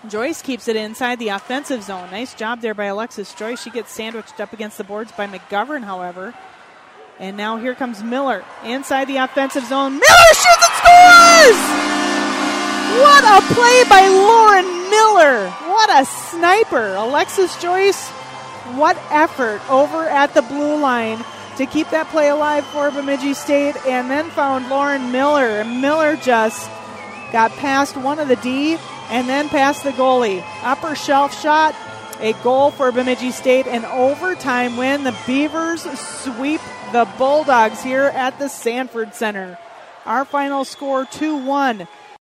Joyce keeps it inside the offensive zone. Nice job there by Alexis Joyce. She gets sandwiched up against the boards by McGovern, however. And now here comes Miller inside the offensive zone. Miller shoots and scores! What a play by Lauren Miller. What a sniper. Alexis Joyce, what effort over at the blue line to keep that play alive for Bemidji State, and then found Lauren Miller. And Miller just got past one of the D and then past the goalie. Upper shelf shot, a goal for Bemidji State, an overtime win. The Beavers sweep the Bulldogs here at the Sanford Center. Our final score 2-1